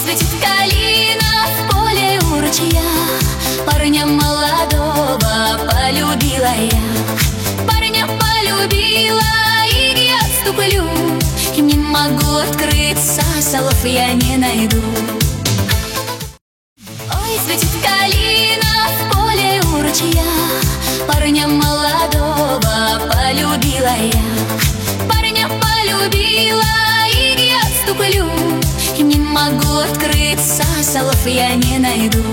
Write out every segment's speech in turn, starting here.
цветет калина в поле у ручья. Парня молодого полюбила я. Парня полюбила, и я ступлю, и не могу открыться, слов я не найду. Ой, цветет калина в поле у ручья. Парня молодого полюбила я. Парня полюбила, и я ступлю, и не могу открыться, слов я не найду.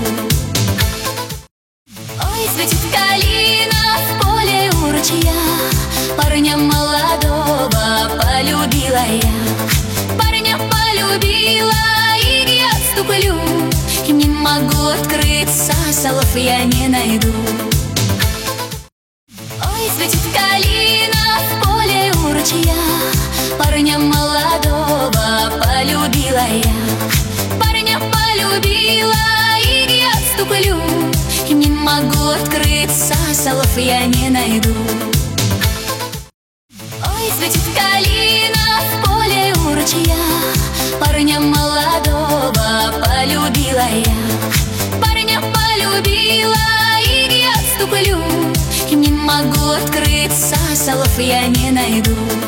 Ой, цветет калина в поле у ручья. Парня молодого полюбила я. Парня полюбила, и я ступлю, и не могу открыться, слов я не найду. Ой, цветет калина в поле у ручья. Парня молодого полюбила я. Парня полюбила, и я ступлю, и не могу открыться, слов я не найду. Ой, цветет калина в поле у ручья. Парня молодого полюбила я. Парня полюбила, и я ступлю, и не могу открыться, слов я не найду.